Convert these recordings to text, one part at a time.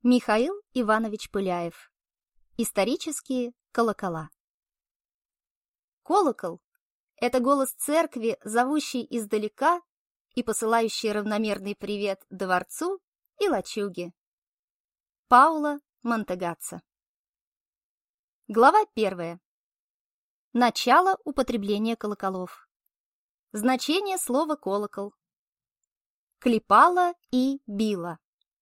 Михаил Иванович Пыляев. Исторические колокола. Колокол – это голос церкви, зовущий издалека и посылающий равномерный привет дворцу и лачуге. Пауло Монтегаццо. Глава 1. Начало употребления колоколов. Значение слова «колокол». Клепало и било.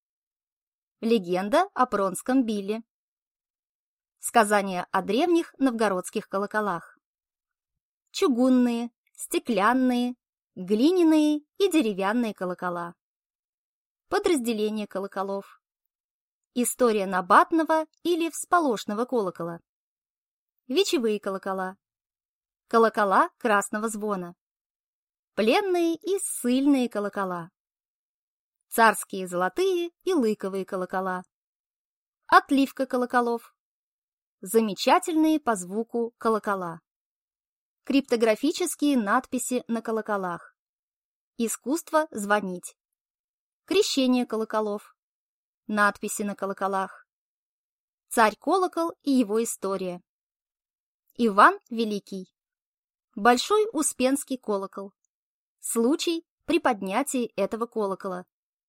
Легенда о Пронском биле. Сказание о древних новгородских колоколах. Чугунные, стеклянные, глиняные и деревянные колокола. Подразделение колоколов. История набатного или всполошного колокола. Вечевые колокола. Колокола красного звона. Пленные и ссыльные колокола. Царские золотые и лыковые колокола. Отливка колоколов. Замечательные по звуку колокола. Криптографические надписи на колоколах. Искусство звонить. Крещение колоколов. Надписи на колоколах. Царь-колокол и его история. Иван Великий. Большой Успенский колокол. Случай при поднятии этого колокола.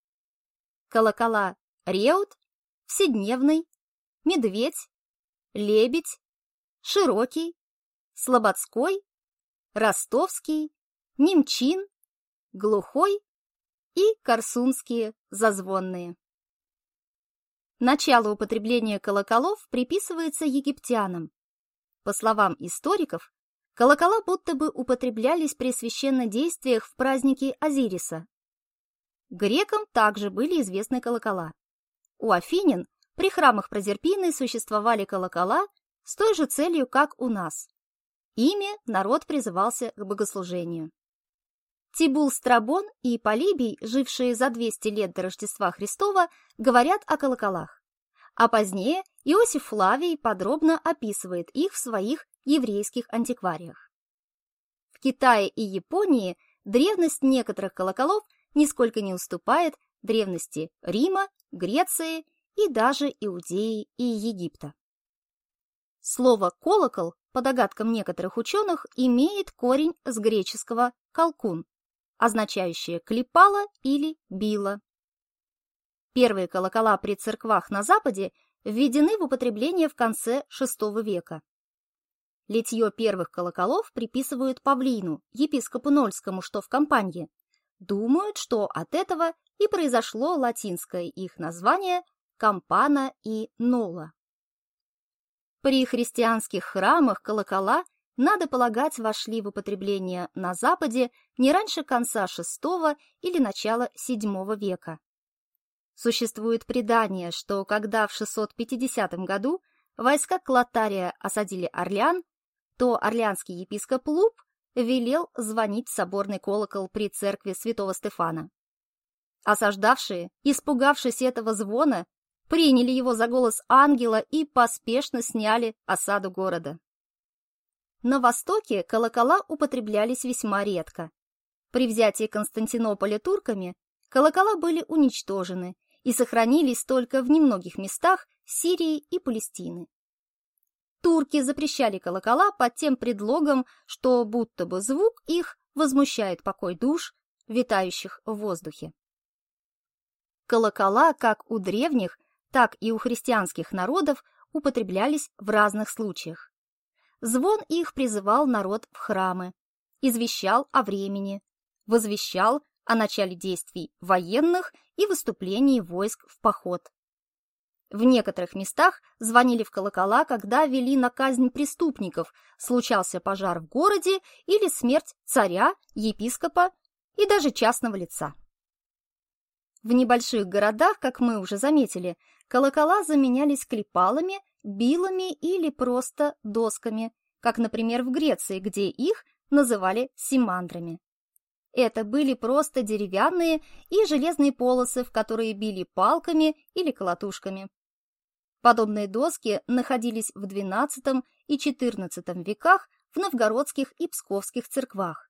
Колокола Реут, Вседневный, Медведь, Лебедь, Широкий, Слободской, Ростовский, Немчин, Глухой и Корсунские зазвонные. Начало употребления колоколов приписывается египтянам. По словам историков, колокола будто бы употреблялись при священнодействиях в празднике Азириса. Грекам также были известны колокола. У афинян при храмах Прозерпины существовали колокола с той же целью, как у нас. Ими народ призывался к богослужению. Тибул Страбон и Полибий, жившие за 200 лет до Рождества Христова, говорят о колоколах, а позднее Иосиф Флавий подробно описывает их в своих еврейских антиквариях. В Китае и Японии древность некоторых колоколов нисколько не уступает древности Рима, Греции и даже Иудеи и Египта. Слово «колокол», по догадкам некоторых ученых, имеет корень с греческого «колкун», означающее «клепало» или «било». Первые колокола при церквах на Западе введены в употребление в конце VI века. Литье первых колоколов приписывают Павлину, епископу Нольскому, что в Кампанье. Думают, что от этого и произошло латинское их название Кампана и Нола. При христианских храмах колокола, надо полагать, вошли в употребление на Западе не раньше конца VI или начала VII века. Существует предание, что когда в 650 году войска Клотария осадили Орлеан, то орлеанский епископ Луб велел звонить в соборный колокол при церкви святого Стефана. Осаждавшие, испугавшись этого звона, приняли его за голос ангела и поспешно сняли осаду города. На Востоке колокола употреблялись весьма редко. При взятии Константинополя турками колокола были уничтожены и сохранились только в немногих местах Сирии и Палестины. Турки запрещали колокола под тем предлогом, что будто бы звук их возмущает покой душ, витающих в воздухе. Колокола как у древних, так и у христианских народов употреблялись в разных случаях. Звон их призывал народ в храмы, извещал о времени, возвещал о начале действий военных и выступлении войск в поход. В некоторых местах звонили в колокола, когда вели на казнь преступников, случался пожар в городе или смерть царя, епископа и даже частного лица. В небольших городах, как мы уже заметили, колокола заменялись клепалами, билами или просто досками, как, например, в Греции, где их называли симандрами. Это были просто деревянные и железные полосы, в которые били палками или колотушками. Подобные доски находились в XII и XIV веках в новгородских и псковских церквах.